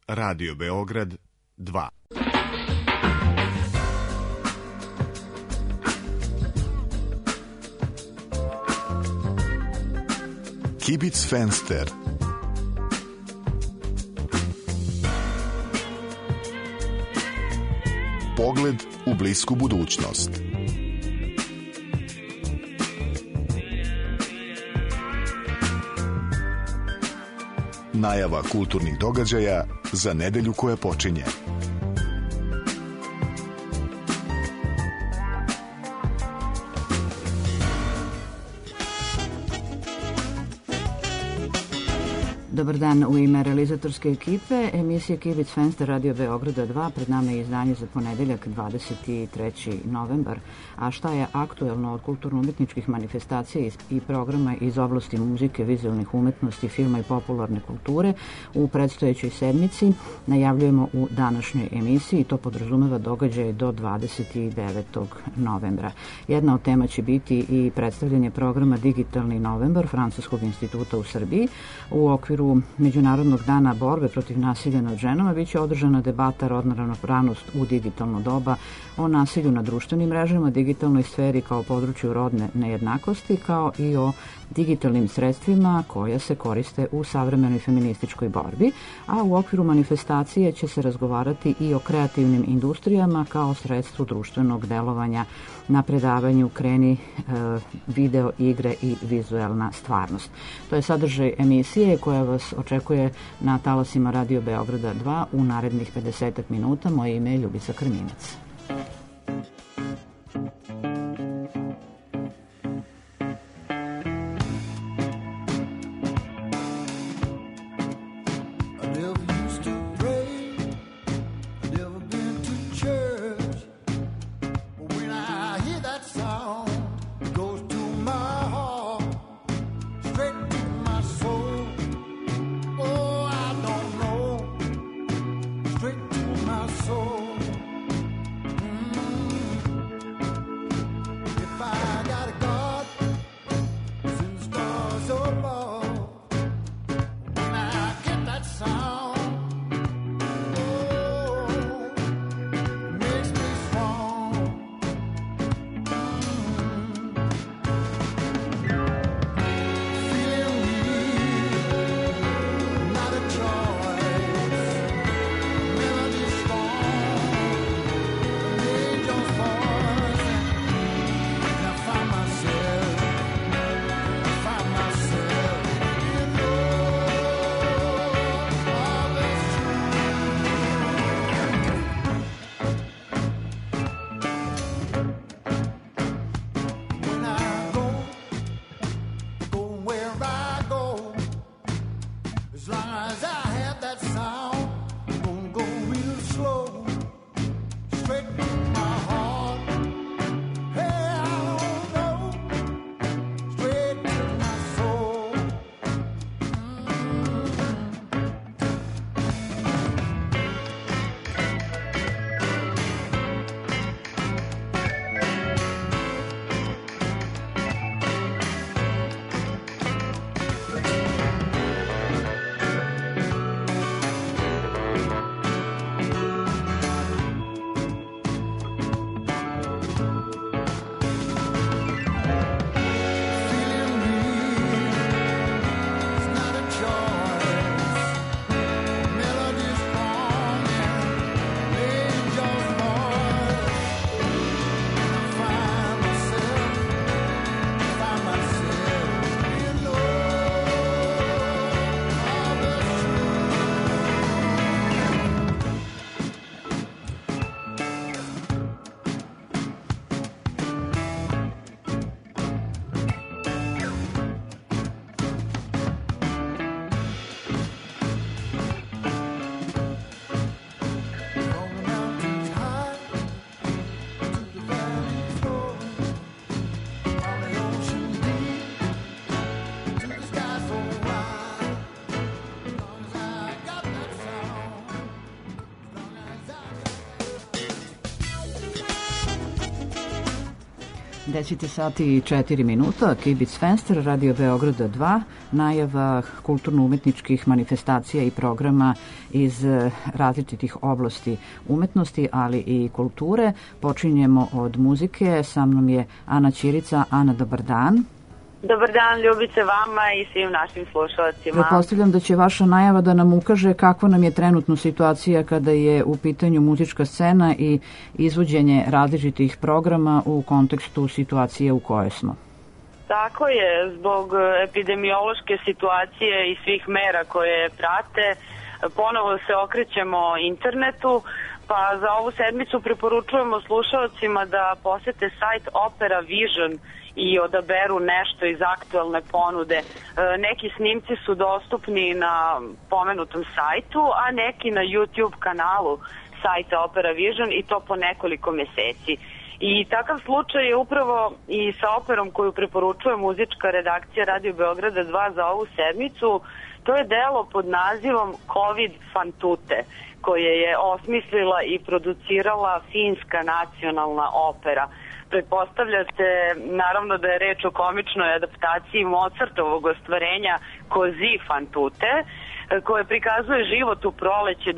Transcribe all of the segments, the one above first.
Radio Beograd 2. Kibic Fenster. Pogled u blisku budućnost. Najava kulturnih događaja za nedelju koja počinje. Dobar dan, u ime realizatorske ekipe emisije Kibic Fenster Radio Beograda 2. Pred nama je izdanje za ponedeljak 23. novembar. A šta je aktuelno od kulturno-umetničkih manifestacija i programa iz oblasti muzike, vizualnih umetnosti, filma i popularne kulture u predstojećoj sedmici najavljujemo u današnjoj emisiji. To podrazumeva događaje do 29. novembra. Jedna od tema će biti i predstavljanje programa Digitalni novembar Francuskog instituta u Srbiji. U okviru Međunarodnog dana borbe protiv nasilja nad ženama biće održana debata rodna ravnopravnost u digitalno doba, o nasilju na društvenim mrežama, digitalnoj sferi kao području rodne nejednakosti, kao i o digitalnim sredstvima koja se koriste u savremenoj feminističkoj borbi, a u okviru manifestacije će se razgovarati i o kreativnim industrijama kao sredstvu društvenog delovanja na predavanju Kreni video igre i vizuelna stvarnost. To je sadržaj emisije koja vas očekuje na talasima Radio Beograda 2 u narednih 50 minuta. Moje ime je Ljubica Krminac. 10 sati i 4 minuta, Kibic Fenster, Radio Beograda 2, najava kulturno-umetničkih manifestacija i programa iz različitih oblasti umetnosti, ali i kulture. Počinjemo od muzike, sa mnom je Ana Ćirica. Ana, dobar dan. Dobar dan, Ljubice, vama i svim našim slušalcima. Pretpostavljam da će vaša najava da nam ukaže kakva nam je trenutno situacija kada je u pitanju muzička scena i izvođenje različitih programa u kontekstu situacije u kojoj smo. Tako je, zbog epidemiološke situacije i svih mera koje prate, ponovo se okrećemo internetu, pa za ovu sedmicu preporučujemo slušalcima da posete sajt Opera Vision i odaberu nešto iz aktualne ponude. Neki snimci su dostupni na pomenutom sajtu, a neki na YouTube kanalu sajta Opera Vision i to po nekoliko meseci. I takav slučaj je upravo i sa operom koju preporučuje muzička redakcija Radio Beograda 2 za ovu sedmicu. To je delo pod nazivom Covid fan tutte, koje je osmislila i producirala Finska nacionalna opera. Pretpostavljate naravno da je reč o komičnoj adaptaciji Mozartovog ostvarenja Così fan tutte, koje prikazuje život u proleće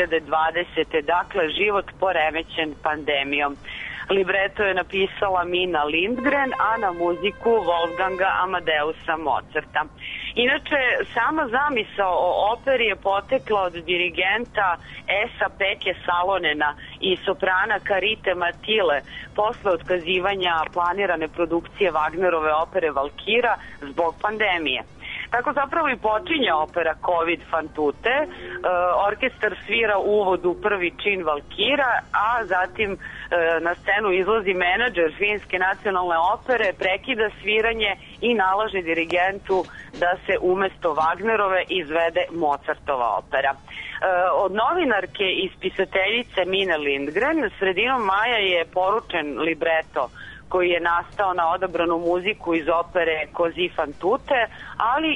2020. Dakle, život poremećen pandemijom. Libreto je napisala Mina Lindgren, a na muziku Wolfganga Amadeusa Mozarta. Inače, sama zamisao o operi je potekla od dirigenta Esa-Peke Salonena i soprana Karite Matile posle otkazivanja planirane produkcije Wagnerove opere Valkira zbog pandemije. Tako zapravo i počinje opera Covid fan tutte. Orkestar svira uvod u prvi čin Valkira, a zatim na scenu izlazi menadžer Finske nacionalne opere, prekida sviranje i nalaže dirigentu da se umesto Wagnerove izvede Mozartova opera. Od novinarke i spisateljice Mine Lindgren sredinom maja je poručen libreto koji je nastao na odabranu muziku iz opere Così fan tutte, ali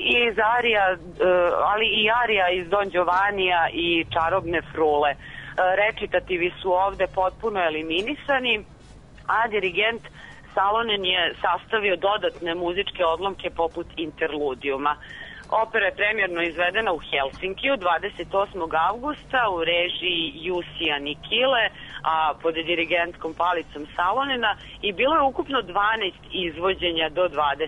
i arija iz Don Giovannija i Čarobne frule. Recitativi su ovde potpuno eliminisani, a dirigent Salonen je sastavio dodatne muzičke odlomke poput interludijuma. Opera je premjerno izvedena u Helsinkiju 28. avgusta u režiji Jusija Nikile, a pod dirigentkom palicom Salonena, i bilo je ukupno 12 izvođenja do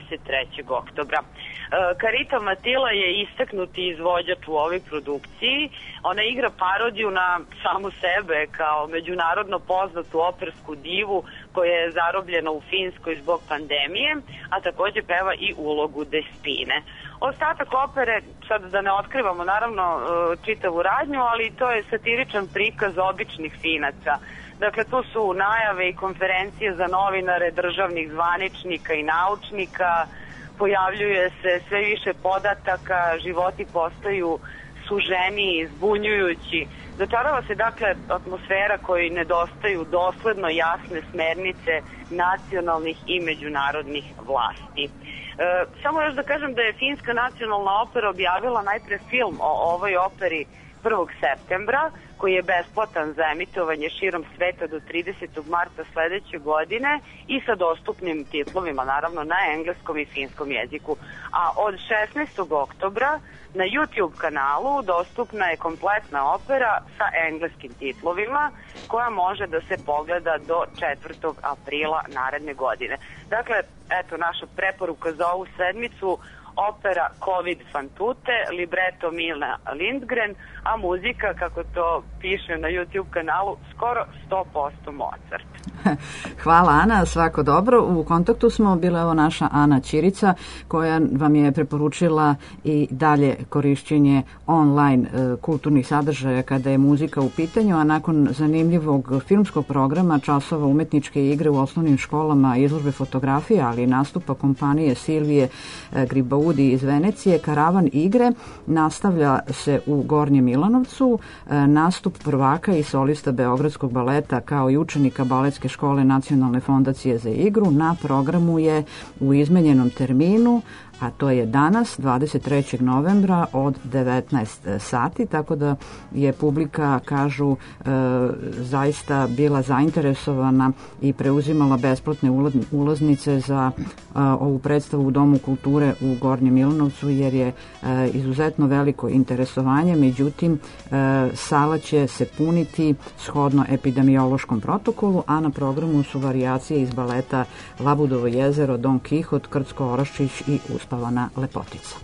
23. oktobra. Karita Matila je istaknuti izvođač u ovoj produkciji. Ona igra parodiju na samu sebe kao međunarodno poznatu opersku divu koja je zarobljena u Finskoj zbog pandemije, a takođe peva i ulogu Despine. Ostatak opere, sad da ne otkrivamo naravno čitavu radnju, ali to je satiričan prikaz običnih Finaca. Dakle, tu su najave i konferencije za novinare, državnih zvaničnika i naučnika, pojavljuje se sve više podataka, životi postaju suženiji, zbunjujući. Začarava se, dakle, atmosfera kojoj nedostaju dosledno jasne smernice nacionalnih i međunarodnih vlasti. Samo još da kažem da je Finska nacionalna opera objavila najpre film o ovoj operi 1. septembra, koji je besplatan za emitovanje širom sveta do 30. marta sledeće godine i sa dostupnim titlovima, naravno, na engleskom i finskom jeziku. A od 16. oktobra na YouTube kanalu dostupna je kompletna opera sa engleskim titlovima, koja može da se pogleda do 4. aprila naredne godine. Dakle, eto naša preporuka za ovu sedmicu: opera Covid fan tutte, libreto Mina Lindgren, a muzika, kako to piše na YouTube kanalu, skoro 100% Mozart. Hvala, Ana, svako dobro. U kontaktu smo, bila je naša Ana Ćirica, koja vam je preporučila i dalje korišćenje online kulturnih sadržaja kada je muzika u pitanju, a nakon zanimljivog filmskog programa, časova umetničke igre u osnovnim školama, izložbe fotografije, ali i nastupa kompanije Silvije Gribaudi iz Venecije, Karavan igre nastavlja se u Gornjem Milanovcu. Nastup prvaka i solista Beogradskog baleta kao i učenika baletske škole Nacionalne fondacije za igru na programu je u izmenjenom terminu a to je danas 23. novembra od 19 sati, tako da je publika, kažu, zaista bila zainteresovana i preuzimala besplatne ulaznice za ovu predstavu u Domu kulture u Gornjem Milanovcu, jer je izuzetno veliko interesovanje. Međutim, sala će se puniti shodno epidemiološkom protokolu, a na programu su varijacije iz baleta Labudovo jezero, Don Kihot, Krcko Oraščić i Uspavana lepotica.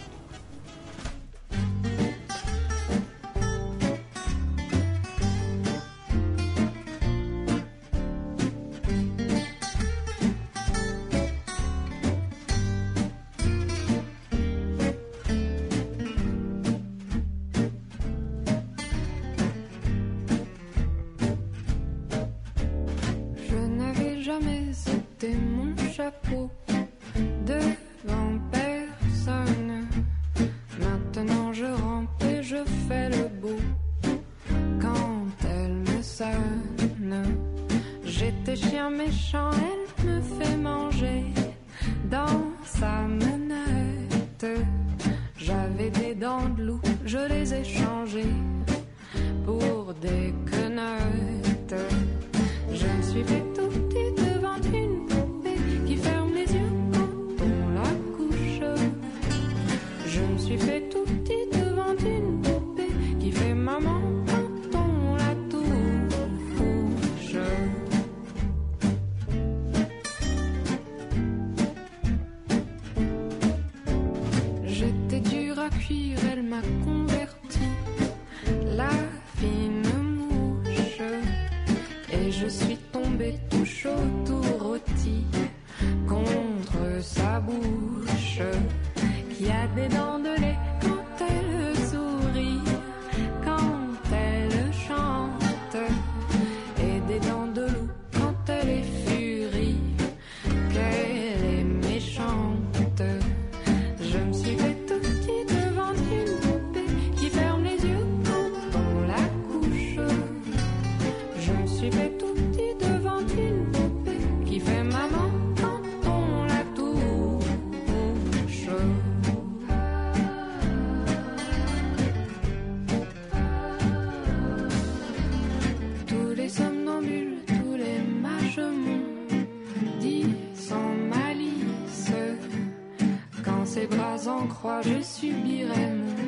Je subirai mon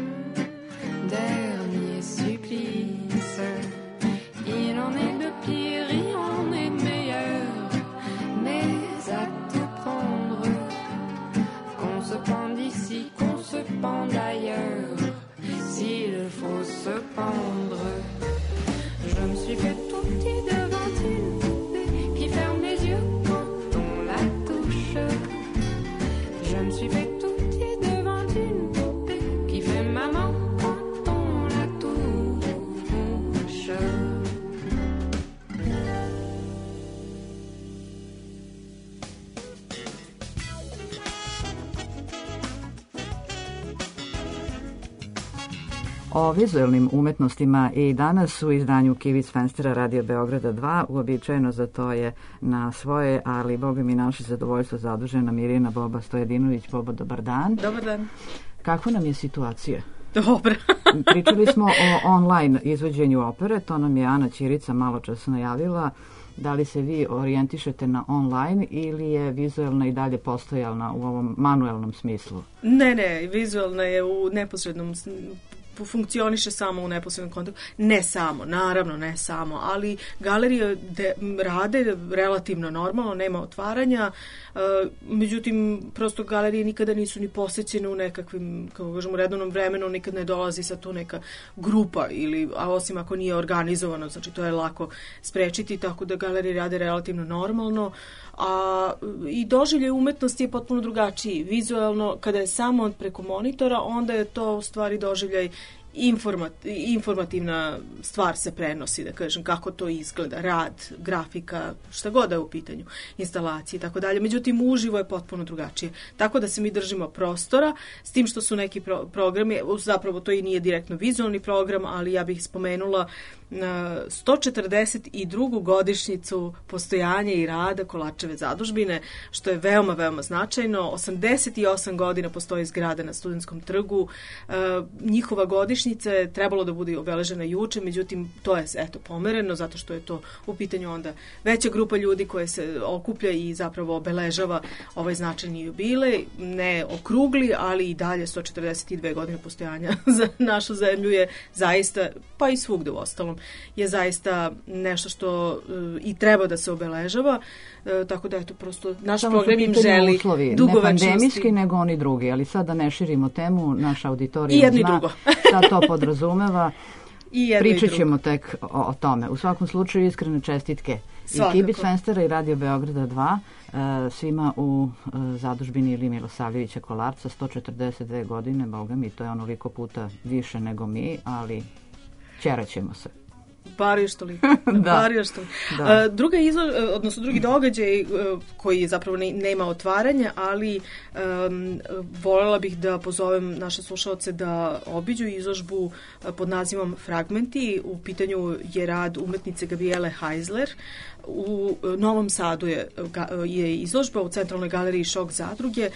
dernier supplice. Il en est de pire, il en est de meilleur, mais à te prendre, qu'on se pende ici, qu'on se pende ailleurs, s'il faut se pendre. Je me suis fait tout petit devant une poupée qui ferme les yeux quand on la touche. Je me suis fait tout petit devant une poupée qui fait maman quand on la touche. O vizualnim umetnostima i danas u izdanju Kivic Fenstera Radio Beograda 2, uobičajeno za to je na svoje, ali Boga mi naše zadovoljstvo zadužena Mirjana Boba Stojedinović. Bobo, dobar dan. Dobar dan. Kako nam je situacija? Dobro. Pričali smo o online izvođenju opere, to nam je Ana Ćirica malo čas najavila. Da li se vi orijentišete na online ili je vizualna i dalje postojalna u ovom manuelnom smislu? Ne, vizualna je u neposrednom, funkcioniše samo u neposrednom kontaktu. Ne samo, naravno ne samo, ali galerije rade relativno normalno, nema otvaranja, međutim, prosto galerije nikada nisu ni posećene u nekakvim, kako kažemo, redovnom vremenu, nikad ne dolazi sa tu neka grupa, a osim ako nije organizovano, znači to je lako sprečiti, tako da galerije rade relativno normalno, a i doživljaj umetnosti je potpuno drugačiji. Vizualno, kada je samo preko monitora, onda je to u stvari doživljaj informativna stvar se prenosi, da kažem, kako to izgleda, rad, grafika, šta god da je u pitanju, instalacije i tako dalje. Međutim, uživo je potpuno drugačije. Tako da se mi držimo prostora, s tim što su neki programi, zapravo to i nije direktno vizualni program, ali ja bih spomenula 142. godišnjicu postojanja i rada Kolarčeve zadužbine, što je veoma, veoma značajno. 88 godina postoji zgrada na Studentskom trgu. Njihova godišnjica je trebalo da bude obeležena juče, međutim, to je pomereno, zato što je to u pitanju onda veća grupa ljudi koje se okuplja i zapravo obeležava ovaj značajni jubilej. Ne okrugli, ali i dalje 142 godine postojanja za našu zemlju je zaista, pa i svugde u ostalom, je zaista nešto što i treba da se obeležava, tako da eto prosto naš program im želi dugovečnosti. Ne pandemijski, nego oni drugi, ali sad da ne širimo temu, naš auditorij zna šta to podrazumeva. Pričat ćemo tek o tome. U svakom slučaju iskrene čestitke i Kibitz Fenstera i Radio Beograda 2 svima u zadužbini Ilije Milosavljevića Kolarca, 142 godine, boga mi, to je onoliko puta više nego mi, ali ćeraćemo se. Bar još toliko. Drugi događaj koji zapravo nema otvaranja, ali voljela bih da pozovem naše slušaoce da obiđu izložbu pod nazivom Fragmenti. U pitanju je rad umetnice Gabriele Heisler. U Novom Sadu je izložba u Centralnoj galeriji Šok zadruge.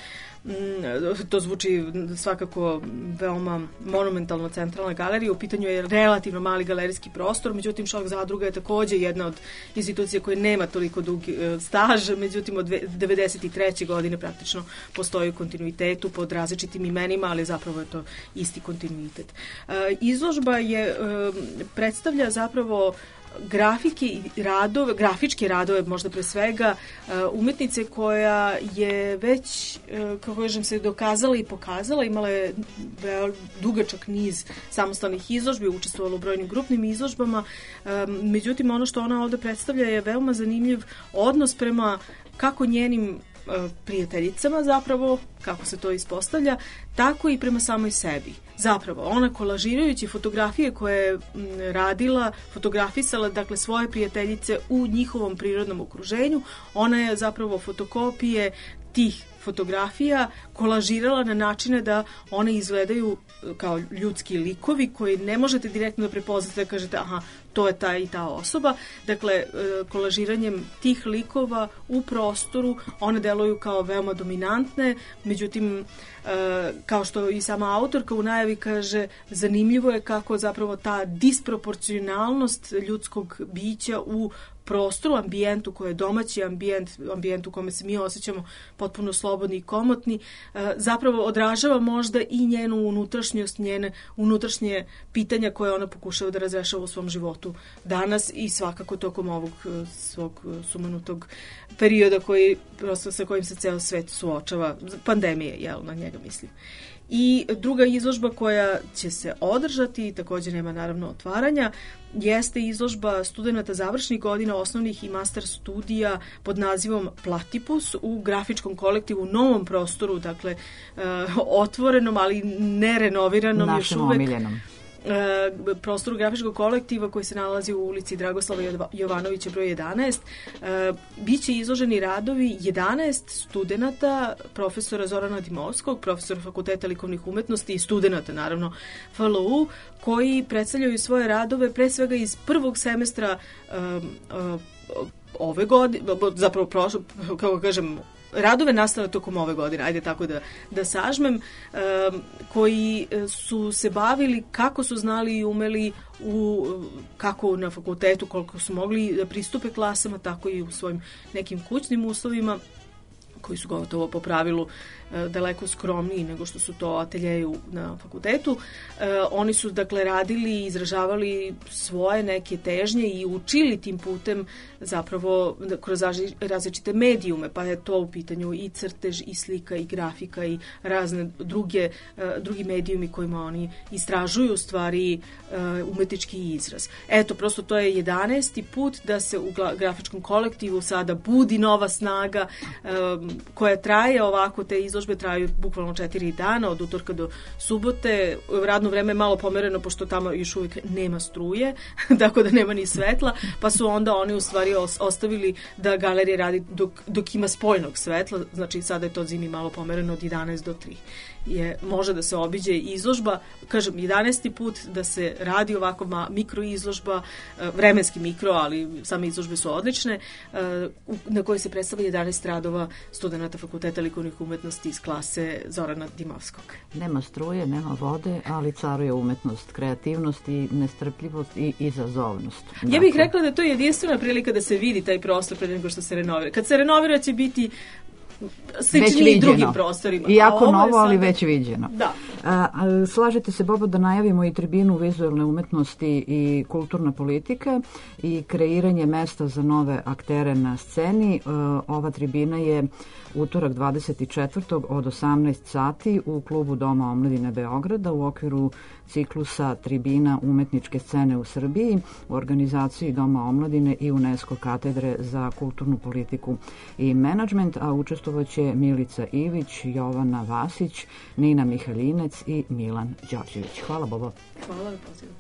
To zvuči svakako veoma monumentalno, Centralna galerija. U pitanju je relativno mali galerijski prostor, međutim Šok zadruga je također jedna od institucija koja nema toliko dugi staž, međutim od 93. godine praktično postoji u kontinuitetu pod različitim imenima, ali zapravo je to isti kontinuitet. Izložba predstavlja zapravo grafike i radove, grafičke radove možda pre svega umetnice koja je već, kako kažem, se dokazala i pokazala, imala je dugačak niz samostalnih izložbi, učestvovala u brojnim grupnim izložbama, međutim ono što ona ovde predstavlja je veoma zanimljiv odnos prema kako njenim prijateljicama zapravo, kako se to ispostavlja, tako i prema samoj sebi. Zapravo, ona kolažirajući fotografije koje je radila, fotografisala, dakle, svoje prijateljice u njihovom prirodnom okruženju, ona je zapravo fotokopije tih fotografija kolažirala na načine da one izgledaju kao ljudski likovi koji ne možete direktno da prepoznate, da kažete aha, to je ta i ta osoba. Dakle, kolažiranjem tih likova u prostoru one deluju kao veoma dominantne, međutim, kao što i sama autorka u najavi kaže, zanimljivo je kako zapravo ta disproporcionalnost ljudskog bića u prostoru, ambijentu koji je domaći ambijent u kome se mi osjećamo potpuno slobodni i komotni, zapravo odražava možda i njenu unutrašnjost, njene unutrašnje pitanja koje ona pokušava da razrešava u svom životu danas i svakako tokom ovog svog sumanutog perioda sa kojim se ceo svet suočava, pandemije, na njega mislim. I druga izložba koja će se održati, također nema naravno otvaranja, jeste izložba studenata završnih godina osnovnih i master studija pod nazivom Platipus u grafičkom kolektivu, novom prostoru, dakle otvorenom, ali ne renoviranom, našem omiljenom prostoru grafičkog kolektiva koji se nalazi u ulici Dragoslava Jovanovića broj 11. Biće izloženi radovi 11 studenata profesora Zorana Dimovskog, profesora Fakulteta likovnih umetnosti i studenata naravno FLU, koji predstavljaju svoje radove pre svega iz prvog semestra ove godine, zapravo kako kažem, radove nastale tokom ove godine, ajde tako da sažmem, koji su se bavili kako su znali i umeli kako na fakultetu, koliko su mogli da pristupe klasama, tako i u svojim nekim kućnim uslovima, koji su gotovo po pravilu daleko skromniji nego što su to ateljeji na fakultetu. Oni su dakle radili i izražavali svoje neke težnje i učili tim putem zapravo kroz različite medijume, pa je to u pitanju i crtež, i slika, i grafika, i razne drugi medijumi kojima oni istražuju u stvari umetnički izraz. Eto, prosto to je 11. put da se u grafičkom kolektivu sada budi nova snaga, koja traje ovako, te izložbe traju bukvalno 4 dana, od utorka do subote. Radno vreme je malo pomereno, pošto tamo još uvijek nema struje, tako da nema ni svetla, pa su onda oni u stvari ostavili da galerija radi dok ima spoljnog svetla, znači sada je to zimi malo pomereno od 11 do 3. Može da se obiđe izložba, kažem, 11. put da se radi ovako mikro izložba, vremenski mikro, ali same izložbe su odlične, na kojoj se predstavlja 11 radova studenta Fakulteta likovnih umetnosti iz klase Zorana Dimovskog. Nema struje, nema vode, ali caruje umetnost, kreativnost i nestrpljivost i izazovnost. Ja bih rekla da to je jedinstvena prilika da se vidi taj prostor pred nego što se renovira. Kad se renovira će biti slični i drugim prostorima. Iako novo, ali već viđeno. Da. Slažete se, Bobo, da najavimo i tribinu vizualne umetnosti i kulturna politika i kreiranje mesta za nove aktere na sceni. Ova tribina je utorak 24. od 18 sati u klubu Doma omladine Beograda u okviru ciklusa tribina umetničke scene u Srbiji u organizaciji Doma omladine i UNESCO katedre za kulturnu politiku i menadžment, a učestvovaće Milica Ivić, Jovana Vasić, Nina Mihaljinec i Milan Đorđević. Hvala, Bobo. Hvala na pozivu.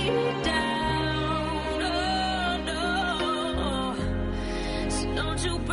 Don't you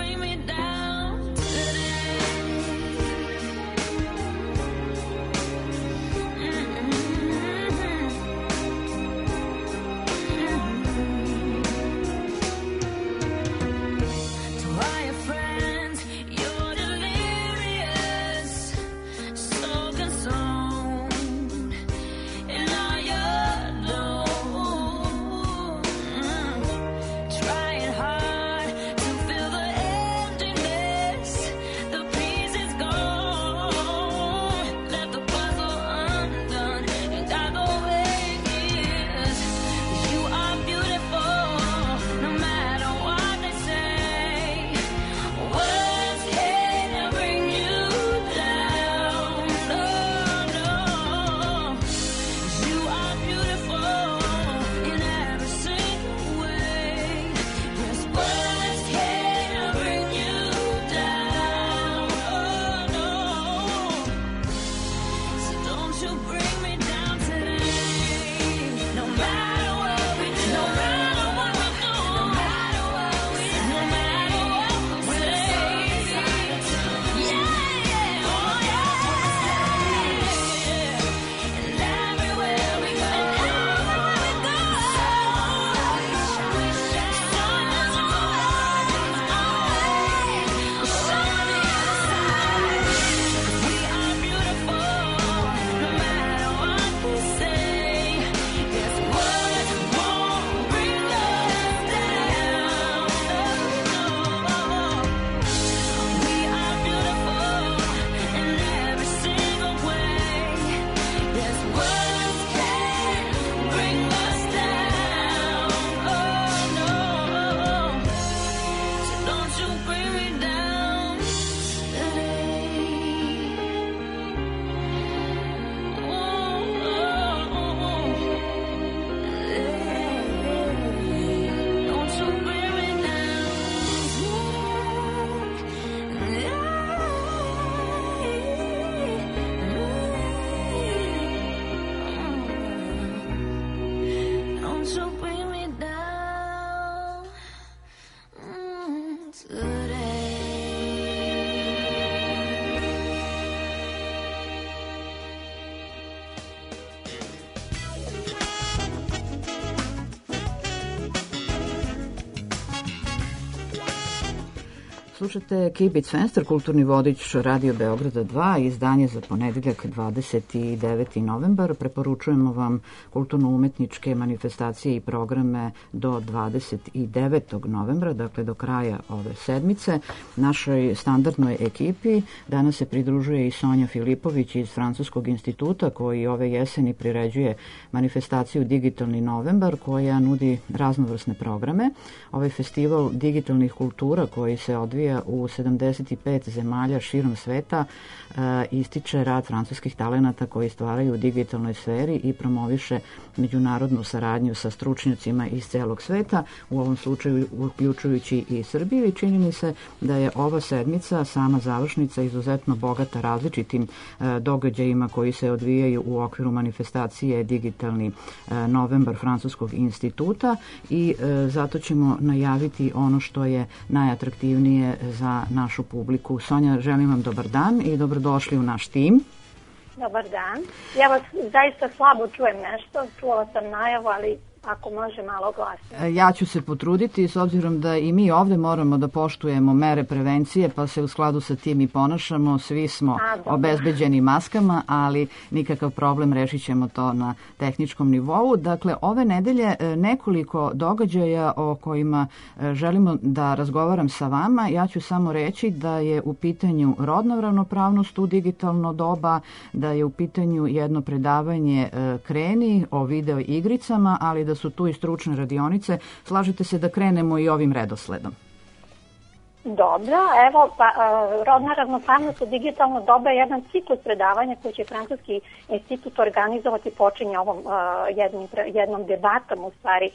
Slušate Kibic Fenster, kulturni vodič Radio Beograda 2, izdanje za ponedeljak 29. novembar. Preporučujemo vam kulturno-umetničke manifestacije i programe do 29. novembra, dakle do kraja ove sedmice. Našoj standardnoj ekipi danas se pridružuje i Sonja Filipović iz Francuskog instituta, koji ove jeseni priređuje manifestaciju Digitalni novembar, koja nudi raznovrsne programe. Ovaj festival digitalnih kultura koji se odvija u 75 zemalja širom sveta ističe rad francuskih talenata koji stvaraju u digitalnoj sferi i promoviše međunarodnu saradnju sa stručnjacima iz celog sveta, u ovom slučaju uključujući i Srbiju, i čini mi se da je ova sedmica, sama završnica, izuzetno bogata različitim događajima koji se odvijaju u okviru manifestacije Digitalni novembar Francuskog instituta, i zato ćemo najaviti ono što je najatraktivnije za našu publiku. Sonja, želim vam dobar dan i dobrodošli u naš tim. Dobar dan. Ja vas zaista slabo čujem nešto, čula sam najavu, ali ako može malo glasnije. Ja ću se potruditi, s obzirom da i mi ovde moramo da poštujemo mere prevencije, pa se u skladu sa tim i ponašamo. Svi smo obezbeđeni maskama, ali nikakav problem, rešit ćemo to na tehničkom nivou. Dakle, ove nedelje nekoliko događaja o kojima želimo da razgovaram sa vama. Ja ću samo reći da je u pitanju rodna ravnopravnost u digitalno doba, da je u pitanju jedno predavanje Kreni o video igricama, ali da su tu i stručne radionice. Slažete se da krenemo i ovim redosledom? Dobro, evo, rodna ravnopravnost u digitalno doba je jedan ciklus predavanja koji će Francuski institut organizovati, počinje ovom jednom debatom, u stvari,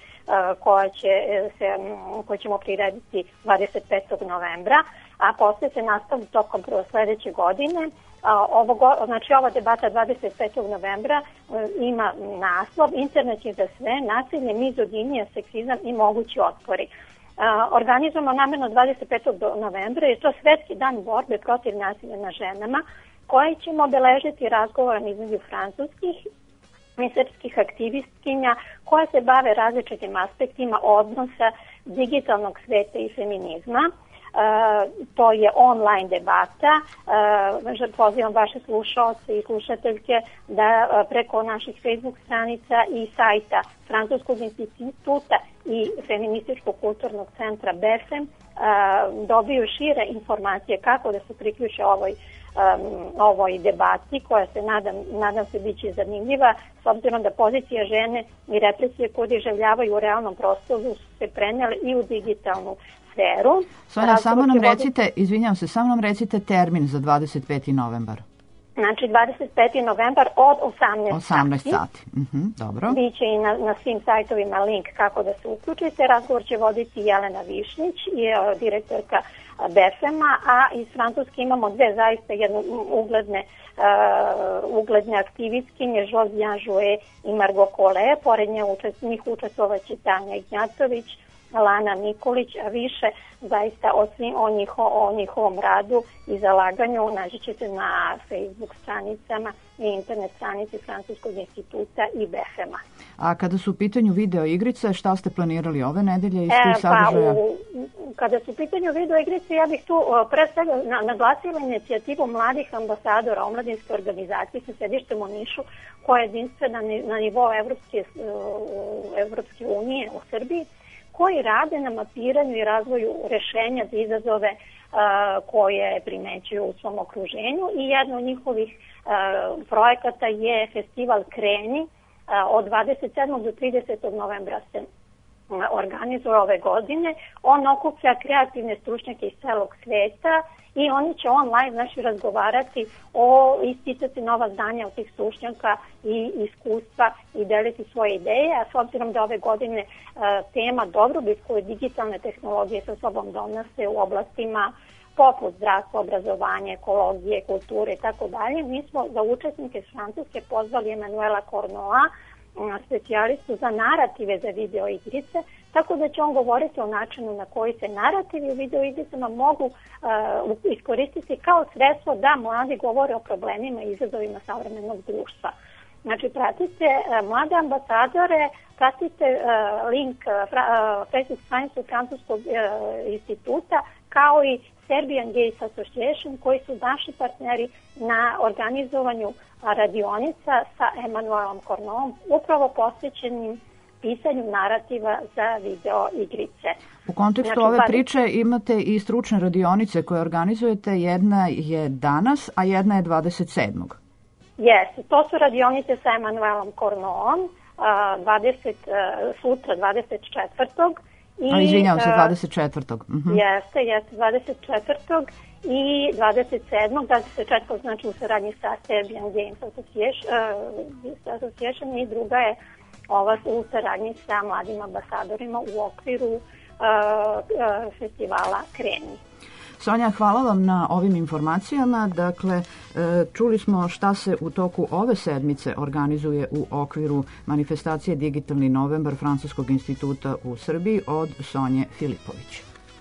koju ćemo prirediti 25. novembra, a posle se nastavi tokom sledeće godine. Znači, ova debata 25. novembra ima naslov Internet je za sve, nasilje, mizoginija, seksizam i mogući otpori. Organizujemo namerno 25. novembra, je to Svetski dan borbe protiv nasilja na ženama, koji ćemo obeležiti razgovorom između francuskih i srpskih aktivistkinja koje se bave različitim aspektima odnosa digitalnog sveta i feminizma. To je online debata. Pozivam vaše slušaoce i slušateljke da preko naših Facebook stranica i sajta Francuskog instituta i Feminističkog kulturnog centra BEFEM dobiju šire informacije kako da se priključe ovoj debati, koja se nadam se biće zanimljiva, s obzirom da pozicija žene i represije koje doživljavaju u realnom prostoru su se prenele i u digitalnu sferu. Sonja, samo nam recite termin za 25. novembar. Znači 25. novembar od 18 sati. Dobro. Biće i na svim sajtovima link kako da se uključite. Razgovor će voditi Jelena Višnjić, direktorka BEFEM-a, a iz Francuske imamo dve zaista ugledne aktivistkinje, Josiane Jouet i Margot Collet. Pored njih učestvovaće Tanja Ignjatović, Lana Nikolić, a više zaista o njihovom radu i zalaganju naći ćete na Facebook stranicama i internet stranici Francuskog instituta i BEFEM-a. A kada su u pitanju video igrice, šta ste planirali ove nedelje iz tih sadržaja? Kada su u pitanju video igrice, ja bih tu pre svega naglasila inicijativu mladih ambasadora omladinske organizacije sa sedištem u Nišu, koja je jedinstvena na nivou Evropske unije u Srbiji, koji rade na mapiranju i razvoju rešenja za izazove koje primećuju u svom okruženju, i jedno od njihovih projekata je festival Kreni. Od 27. do 30. novembra se organizuje ove godine. On okuplja kreativne stručnjake iz celog sveta i oni će online razgovarati isticati nova znanja od tih stručnjaka i iskustva i deliti svoje ideje, a s obzirom da ove godine tema dobrobit koje digitalne tehnologije sa sobom donose u oblastima poput zdravstva, obrazovanja, ekologije, kulture i tako dalje, mi smo za učesnike iz Francuske pozvali Emanuela Cornoa, specijalistu za narative za video igrice, tako da će on govoriti o načinu na koji se narativi u video igricama mogu iskoristiti kao sredstvo da mladi govore o problemima i izazovima savremenog društva. Znači, pratite mlade ambasadore, pratite link Facebook stranicu Francuskog instituta, kao i Serbian Gays Association, koji su naši partneri na organizovanju radionica sa Emanuelom Corneauom, upravo posvećenim pisanju narativa za video igrice. U kontekstu ove priče imate i stručne radionice koje organizujete. Jedna je danas, a jedna je 27. Jeste, to su radionice sa Emanuelom Corneauom, sutra 24. Izvinjavam se, 24. Jeste, 24. i 27. 24. znači u saradnji sa Serbian Games Association i druga je ova u saradnji sa mladim ambasadorima u okviru festivala Kreni. Sonja, hvala vam na ovim informacijama. Dakle, čuli smo šta se u toku ove sedmice organizuje u okviru manifestacije Digitalni novembar Francuskog instituta u Srbiji od Sonje Filipović.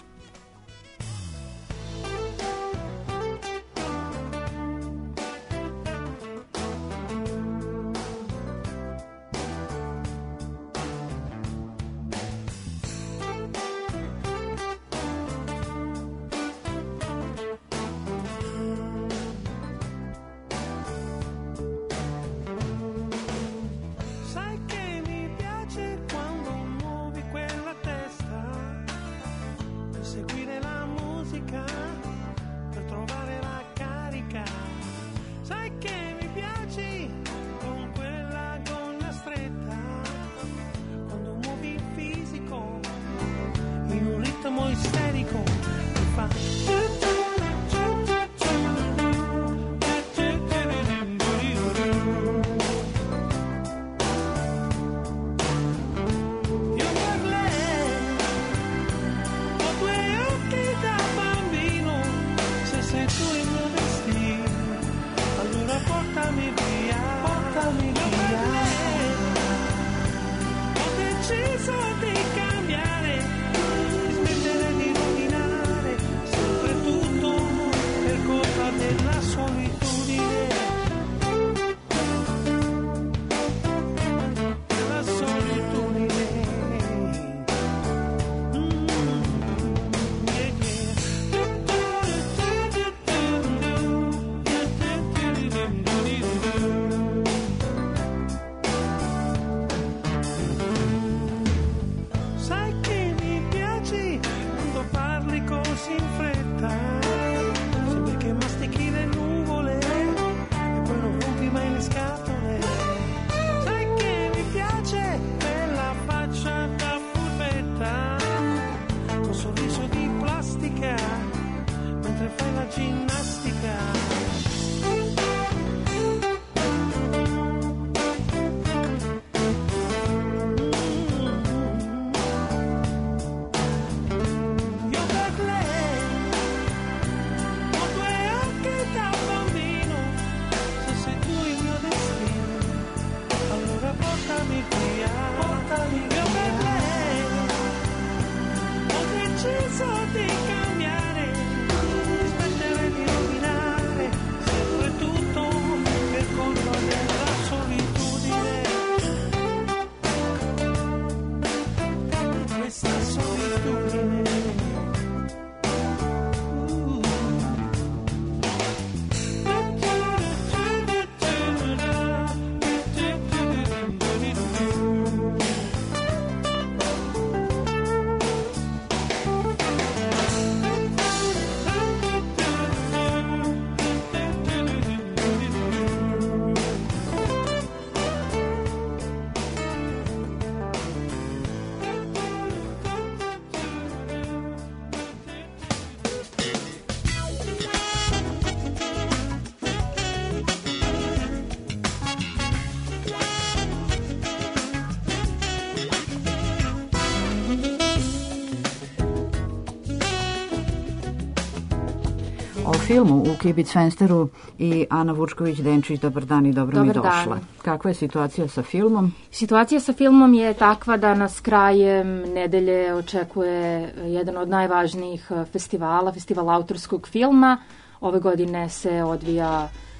O filmu u Kibic Fensteru i Ana Vučković-Denčić, dobar dan i dobro mi došla. Kakva je situacija sa filmom? Situacija sa filmom je takva da nas krajem nedelje očekuje jedan od najvažnijih festivala, festival autorskog filma. Ove godine se odvija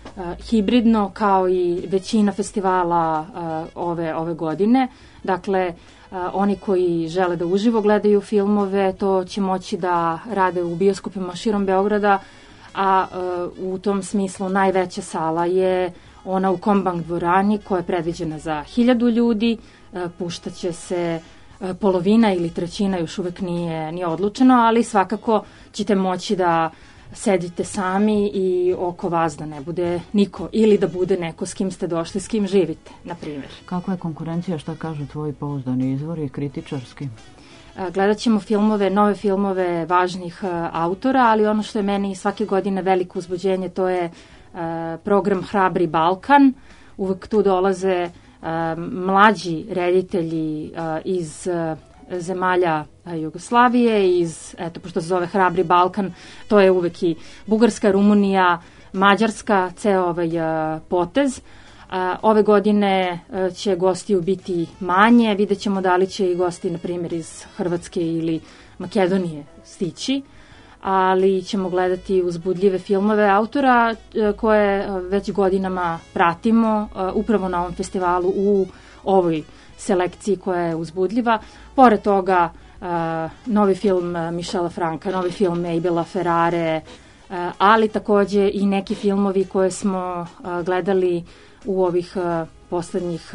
hibridno kao i većina festivala ove godine. Dakle, oni koji žele da uživo gledaju filmove, to će moći da rade u bioskopima širom Beograda, a u tom smislu najveća sala je ona u Kombank dvorani koja je predviđena za 1000 ljudi. Puštaće se polovina ili trećina, još uvek nije odlučeno, ali svakako ćete moći da sedite sami i oko vas da ne bude niko ili da bude neko s kim ste došli, s kim živite, na primjer. Kakva je konkurencija, šta kažu tvoji pouzdani izvori kritičarski? Gledat ćemo nove filmove važnih autora, ali ono što je meni svake godine veliko uzbuđenje, to je program Hrabri Balkan. Uvek tu dolaze mlađi reditelji iz zemalja Jugoslavije, pošto se zove Hrabri Balkan, to je uvek i Bugarska, Rumunija, Mađarska, ceo ovaj potez. Ove godine će gostiju biti manje, vidjet ćemo da li će i gosti, na primjer, iz Hrvatske ili Makedonije stići, ali ćemo gledati uzbudljive filmove autora koje već godinama pratimo upravo na ovom festivalu u ovoj selekciji koja je uzbudljiva. Pored toga, novi film Michela Franka, novi film Abela Ferrare, ali takođe i neki filmovi koje smo gledali u ovih poslednjih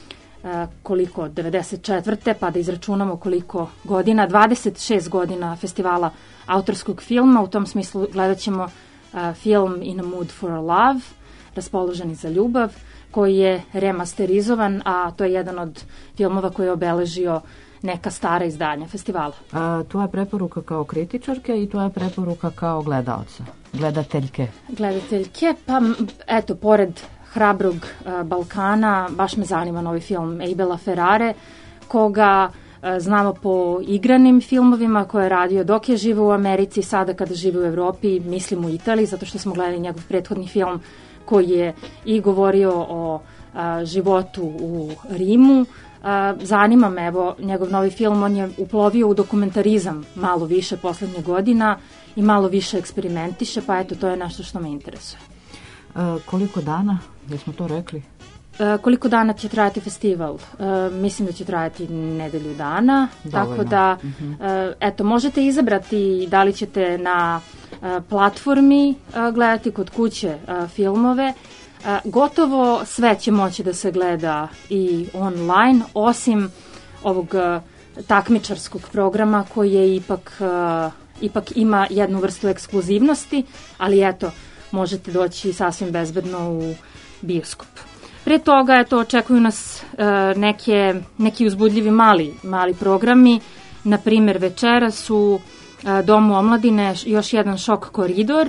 94. pa da izračunamo koliko godina, 26 godina festivala autorskog filma. U tom smislu gledat ćemo film In a Mood for Love, Raspoloženi za ljubav, koji je remasterizovan, a to je jedan od filmova koji je obeležio neka stara izdanja festivala. Tvoja preporuka kao kritičarke i tvoja preporuka kao gledalca, gledateljke? Gledateljke, pa eto, pored Hrabrog Balkana, baš me zanima novi film Abela Ferrare, koga znamo po igranim filmovima koje je radio dok je živeo u Americi, sada kada živi u Evropi, mislim u Italiji, zato što smo gledali njegov prethodni film koji je i govorio o životu u Rimu. Zanima me, evo, njegov novi film, on je uplovio u dokumentarizam malo više poslednjih godina i malo više eksperimentiše, pa eto, to je nešto što me interesuje. Koliko dana, jesmo to rekli? Koliko dana će trajati festival? Mislim da će trajati nedelju dana, dovoljno. Tako da, eto, možete izabrati da li ćete na platformi gledati kod kuće filmove. Gotovo sve će moći da se gleda i online, osim ovog takmičarskog programa koji je ipak ima jednu vrstu ekskluzivnosti, ali eto, možete doći sasvim bezbedno u bioskop. Pre toga, eto, očekuju nas neki uzbudljivi mali programi. Na primer, večeras u Domu omladine još jedan šok koridor.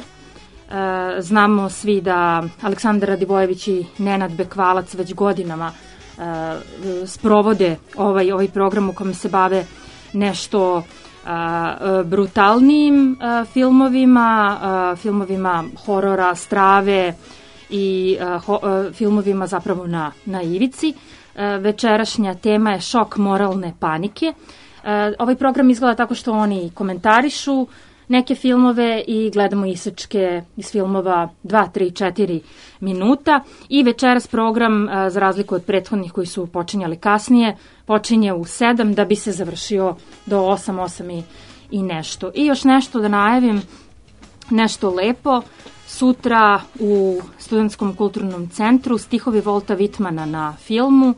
Znamo svi da Aleksandar Radivojević i Nenad Bekvalac već godinama sprovode ovaj program u kome se bave nešto brutalnijim filmovima horora, strave i filmovima zapravo na ivici. Večerašnja tema je šok moralne panike. Ovaj program izgleda tako što oni komentarišu neke filmove i gledamo isečke iz filmova 2, 3, 4 minuta. I večeras program, za razliku od prethodnih koji su počinjali kasnije, počinje u 7 da bi se završio do 8 i nešto. I još nešto da najavim, nešto lepo. Sutra u Studentskom kulturnom centru stihovi Volta Wittmana na filmu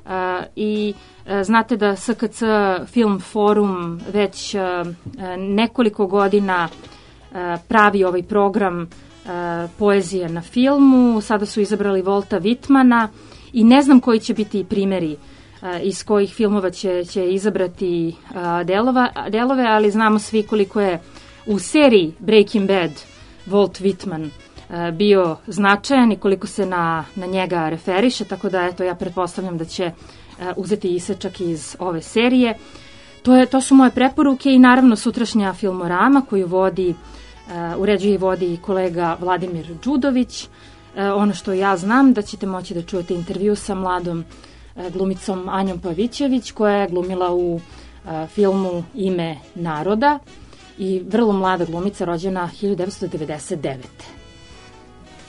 i znate da SKC Film Forum već nekoliko godina pravi ovaj program poezije na filmu. Sada su izabrali Volta Wittmana i ne znam koji će biti primjeri iz kojih filmova će izabrati delove, ali znamo svi koliko je u seriji Breaking Bad Walt Whitman bio značajan i koliko se na njega referiše, tako da eto, ja pretpostavljam da će uzeti isečak iz ove serije. To su moje preporuke i naravno sutrašnja Filmorama koju uređuje i vodi kolega Vladimir Đudović. Ono što ja znam da ćete moći da čujete intervju sa mladom glumicom Anjom Pavićević koja je glumila u filmu Ime naroda i vrlo mlada glumica rođena 1999.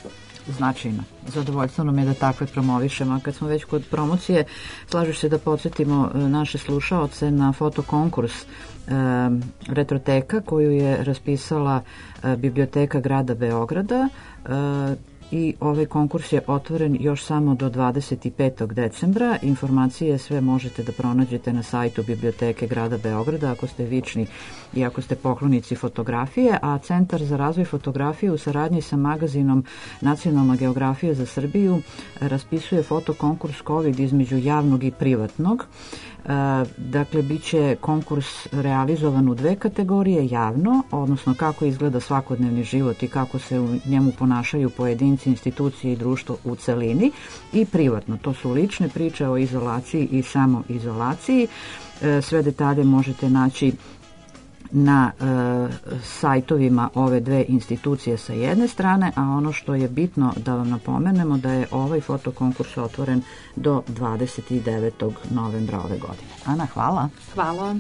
značajno. Zadovoljstvo nam je da takve promovišemo. A kad smo već kod promocije, slažeš se da podsjetimo naše slušaoce na fotokonkurs Retroteka koju je raspisala Biblioteka grada Beograda i ovaj konkurs je otvoren još samo do 25. decembra. Informacije sve možete da pronađete na sajtu Biblioteke grada Beograda ako ste vični i ako ste poklonici fotografije, a Centar za razvoj fotografije u saradnji sa magazinom Nacionalna geografija za Srbiju raspisuje fotokonkurs COVID između javnog i privatnog. Dakle, bit će konkurs realizovan u dve kategorije, javno, odnosno kako izgleda svakodnevni život i kako se u njemu ponašaju pojedinci, institucije i društvo u celini, i privatno, to su lične priče o izolaciji i samoizolaciji. Sve detalje možete naći na sajtovima ove dve institucije sa jedne strane, a ono što je bitno da vam napomenemo da je ovaj fotokonkurs otvoren do 29. novembra ove godine. Ana, hvala. Hvala.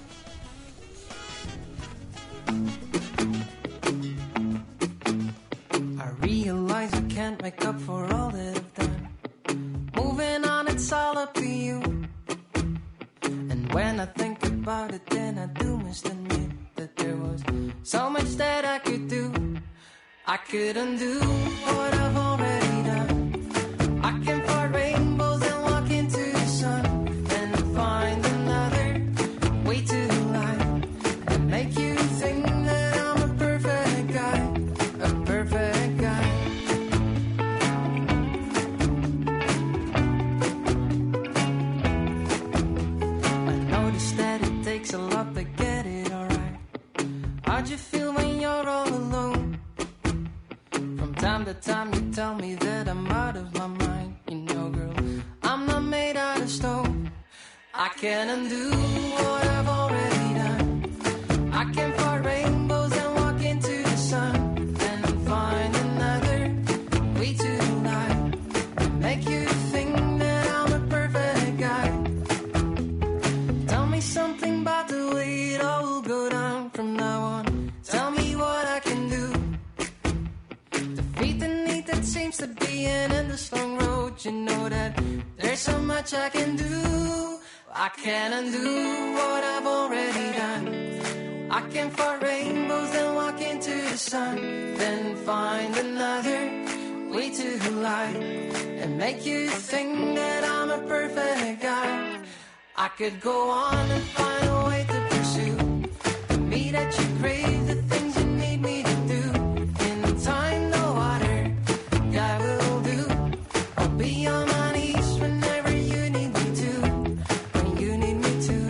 I realize I can't make up for all that I've done. Moving on, it's all up to you. And when I think about it, then I do must admit that there was so much that I could do. I could undo what I've already done. I can fly rainbows and walk into the sun, then find another way to life and make you think that I'm a perfect guy, a perfect guy. I noticed that it takes a lot to get it alright. How'd you feel when you're all alone? From time to time you tell me that I'm out of my mind. You know, girl, I'm not made out of stone. I can't undo what I've already done. I can fly rainbows and walk into the sun, then find another way to life and make you think that I'm a perfect guy. Tell me something about the way it all will go down from now on. Tell me what I can do. Defeat the need that seems to be an endless long road. You know that there's so much I can do. I can't undo what I've already done. I can fly rainbows and walk into the sun, then find another way to life and make you think that I'm a perfect guy. I could go on and find a way to pursue the me that you crave, the things you need me to do. In time, no water, I will do. I'll be on my knees whenever you need me to, when you need me to.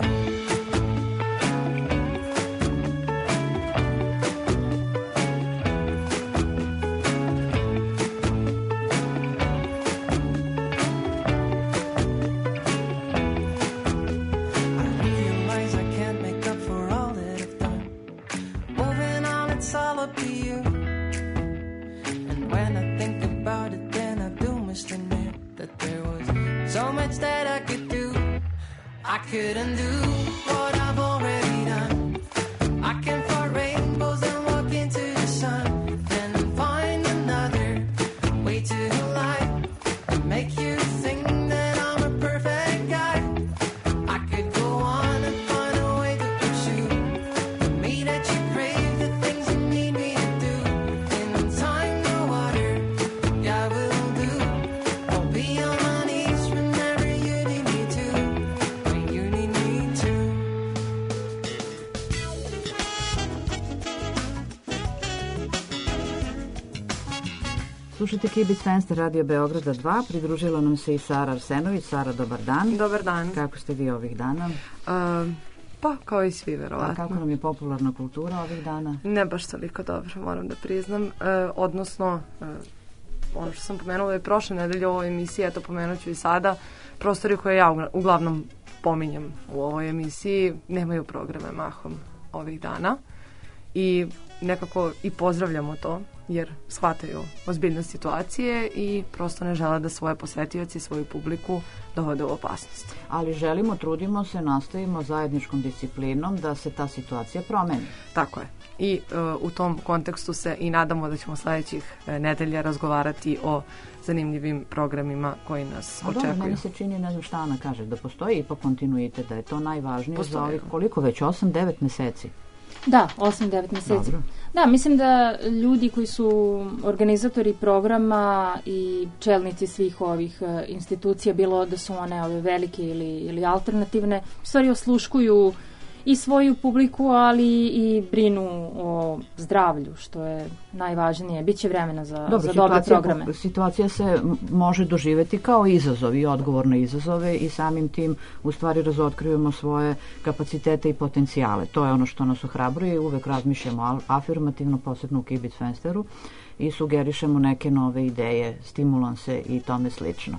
I realize I can't make up for all that I've done. Moving on, it's all up to you. And when I think about it, then I do must admit that there was so much that I could do. I could undo what I've already done. I can fly rainbows and walk into the sun, then find another way to life and make you think that I'm a perfect guy. I could go on and find a way to pursue the me that you crave, the things you need me to do. In time, no water, I will do. I'll be on my knees whenever you need me to, when you need me to. Slušajte Kibic Fenster Radio Beograda 2, pridružila nam se i Sara Arsenović. Sara, dobar dan. Dobar dan. Kako ste vi ovih dana? Pa, kao i svi, A verovatno. kako nam je popularna kultura ovih dana? Ne baš toliko dobro, moram da priznam. Odnosno, ono što sam pomenula je prošle nedelje u ovoj emisiji, eto pomenut ću i sada, prostori koje ja uglavnom pominjem u ovoj emisiji nemaju programe mahom ovih dana i nekako i pozdravljamo to, jer shvataju ozbiljnost situacije i prosto ne žele da svoje posetioci i svoju publiku dovode u opasnost. Ali želimo, trudimo se, nastavimo zajedničkom disciplinom da se ta situacija promeni. Tako je. I u tom kontekstu se i nadamo da ćemo sledećih nedelja razgovarati o zanimljivim programima koji nas očekuju. Meni se čini, ne znam šta Ana kaže, da postoji ipak kontinuitet, da je to najvažnije za ovih koliko već, 8-9 meseci. Da, 8-9 meseci. Dobro. Da, mislim da ljudi koji su organizatori programa i čelnici svih ovih institucija, bilo da su one ove velike ili alternativne, u stvari osluškuju i svoju publiku, ali i brinu o zdravlju, što je najvažnije. Biće vremena za dobre programe. Situacija se može doživeti kao izazov i odgovor na izazove i samim tim u stvari razotkrivamo svoje kapacitete i potencijale. To je ono što nas ohrabruje i uvek razmišljamo afirmativno, posebno u Kibic Fensteru, i sugerišemo neke nove ideje, stimulanse i tome slično.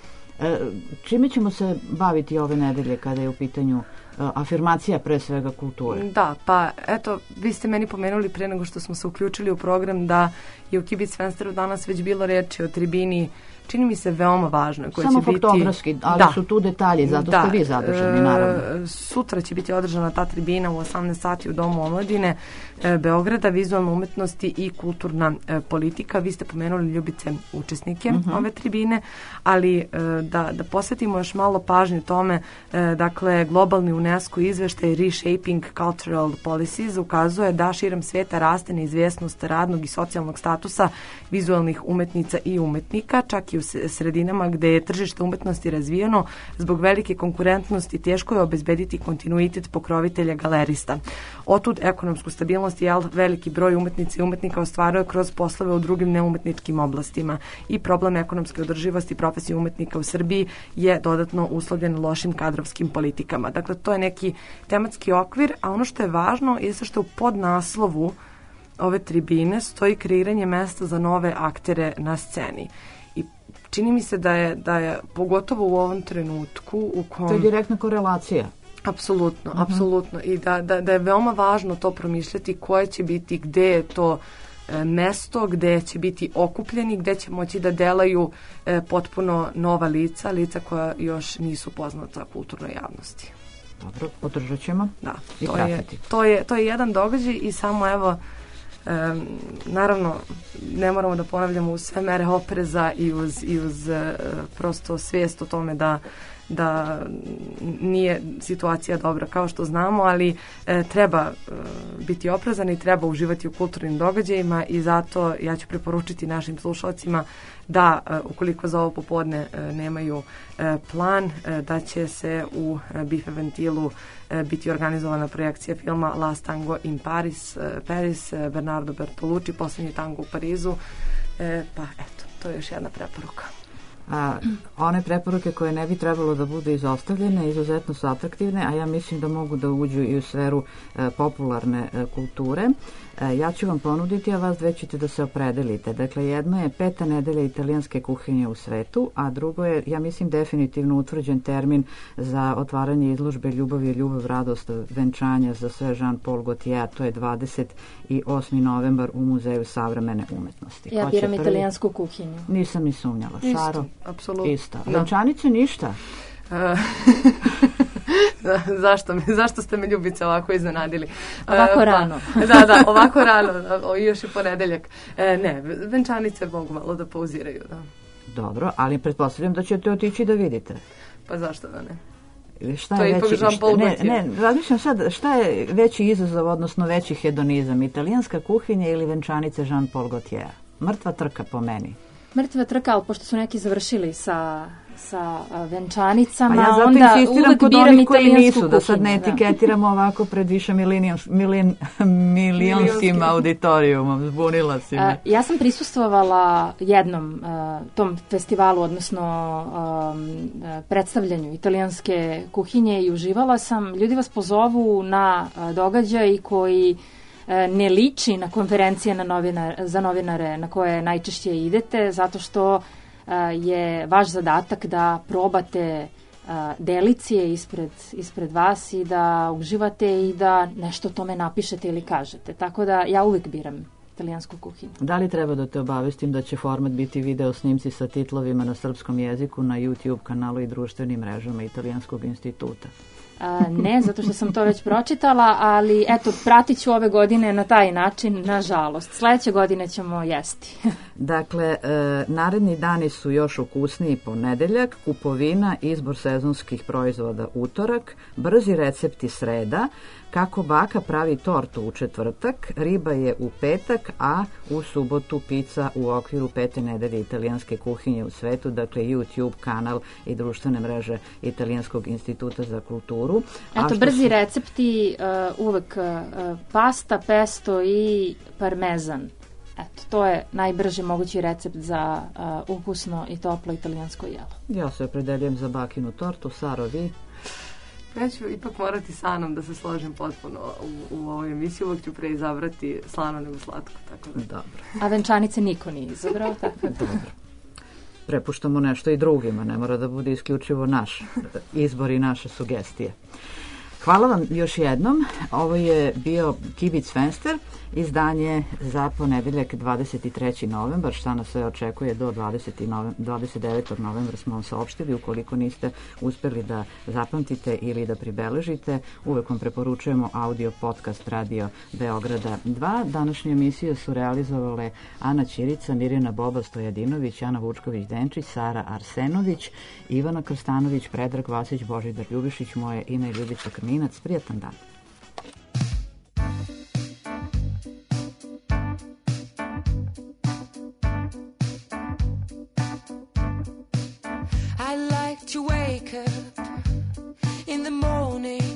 Čime ćemo se baviti ove nedelje kada je u pitanju afirmacija pre svega kulture? Da, pa eto, vi ste meni pomenuli pre nego što smo se uključili u program da je u Kibic Fensteru danas već bilo reči o tribini, čini mi se veoma važno. Samo faktografski, ali su tu detalji, zato ste vi zaduženi, naravno. Sutra će biti održana ta tribina u 18 sati u Domu omladine Beograda, vizualna umetnosti i kulturna politika. Vi ste pomenuli, Ljubice, učesnike ove tribine, ali da posvetimo još malo pažnje tome, dakle, globalni UNESCO izveštaj Reshaping Cultural Policies ukazuje da širom sveta raste neizvjesnost radnog i socijalnog statusa vizualnih umetnica i umetnika, čak i u sredinama gde je tržište umetnosti razvijeno, zbog velike konkurentnosti teško je obezbediti kontinuitet pokrovitelja galerista. Otud ekonomsku stabilnost veliki broj umetnica i umetnika ostvaruje kroz poslove u drugim neumetničkim oblastima i problem ekonomske održivosti profesije umetnika u Srbiji je dodatno uslovljen lošim kadrovskim politikama. Dakle, to je neki tematski okvir, a ono što je važno je što u podnaslovu ove tribine stoji kreiranje mesta za nove aktere na sceni. I čini mi se da je pogotovo u ovom trenutku u kom... To je direktna korelacija. Apsolutno, apsolutno. I da je veoma važno to promišljati koje će biti, gde je to mesto, gde će biti okupljeni, gde će moći da delaju potpuno nova lica koja još nisu poznata kulturnoj javnosti. Dobro, podržat ćemo. Da, to je jedan događaj i samo evo, naravno ne moramo da ponavljamo uz sve mere opreza i uz prosto svijest o tome da nije situacija dobra kao što znamo, ali treba biti oprezan i treba uživati u kulturnim događajima i zato ja ću preporučiti našim slušalcima da ukoliko za ovo popodne nemaju plan, da će se u Bife Ventilu biti organizovana projekcija filma Last Tango in Paris, Bernardo Bertolucci, Poslednji tango u Parizu, pa eto, to je još jedna preporuka. One preporuke koje ne bi trebalo da budu izostavljene, izuzetno su atraktivne, a ja mislim da mogu da uđu i u sferu popularne kulture. Ja ću vam ponuditi, a vas dve ćete da se opredelite. Dakle, jedno je 5. nedelja italijanske kuhinje u svetu, a drugo je, ja mislim, definitivno utvrđen termin za otvaranje izložbe Ljubav je ljubav, radost, venčanja za sve Jean-Paul Gaultier, to je 28. novembar u Muzeju savremene umetnosti. Ja biram italijansku kuhinju. Nisam ni sumnjala. Saro? Apsolutno. Isto. Venčanice ništa? Zašto ste me, Ljubice, ovako iznenadili? Ovako rano. Da, ovako rano, još i ponedeljak. Ne, venčanice mogu malo da pauziraju. Da. Dobro, ali pretpostavljam da ćete otići da vidite. Pa zašto da ne? To je ipak Jean-Paul Gaultier. Ne, razmišljam sad, šta je veći izazov, odnosno veći hedonizam, italijanska kuhinja ili venčanice Jean-Paul Gaultier? Mrtva trka po meni. Mrtva trka, ali pošto su neki završili sa venčanicama, ja zato onda insistiram uvek biram italijansku kuhinju. Da sad ne etiketiramo ovako pred više milionskim auditorijumom, zbunila si me. Ja sam prisustvovala jednom tom festivalu, odnosno predstavljanju italijanske kuhinje i uživala sam. Ljudi vas pozovu na događaj koji ne liči na konferencije za novinare na koje najčešće idete, zato što je vaš zadatak da probate delicije ispred vas i da uživate i da nešto o tome napišete ili kažete. Tako da ja uvek biram italijansku kuhinju. Da li treba da te obavestim da će format biti video snimci sa titlovima na srpskom jeziku na YouTube kanalu i društvenim mrežama Italijanskog instituta? Ne, zato što sam to već pročitala, ali eto, pratit ću ove godine na taj način, nažalost. Sledeće godine ćemo jesti. Dakle, naredni dani su još ukusniji ponedeljak, kupovina, izbor sezonskih proizvoda utorak, brzi recepti sreda, kako baka pravi tortu u četvrtak, riba je u petak, a u subotu pizza u okviru 5. nedelje italijanske kuhinje u svetu, dakle YouTube kanal i društvene mreže Italijanskog instituta za kulturu. Eto, brzi recepti, uvek pasta, pesto i parmezan. Eto, to je najbrži mogući recept za ukusno i toplo italijansko jelo. Ja se opredeljujem za bakinu tortu, Saro, vi? Ja ću ipak morati sa Anom da se složim potpuno u ovoj emisiji. Uvijek ću preizabrati slano nego slatko. Tako da. Dobro. A venčanice niko nije izabrao, tako da. Dobro. Prepuštamo nešto i drugima, ne mora da bude isključivo naš izbor i naše sugestije. Hvala vam još jednom. Ovo je bio Kibic Fenster, izdanje za ponedeljak 23. novembar. Šta nas sve očekuje do 29. novembra smo vam saopštili. Ukoliko niste uspeli da zapamtite ili da pribeležite, uvek vam preporučujemo audio podcast Radio Beograda 2. Današnju emisiju su realizovale Ana Ćirica, Mirjana Boba Stojadinović, Ana Vučković-Denčić, Sara Arsenović, Ivana Krstanović, Predrag Vasić, Božidar Ljubišić, moje ime je Ljubica Krminac. Prijatan dan. I like to wake up in the morning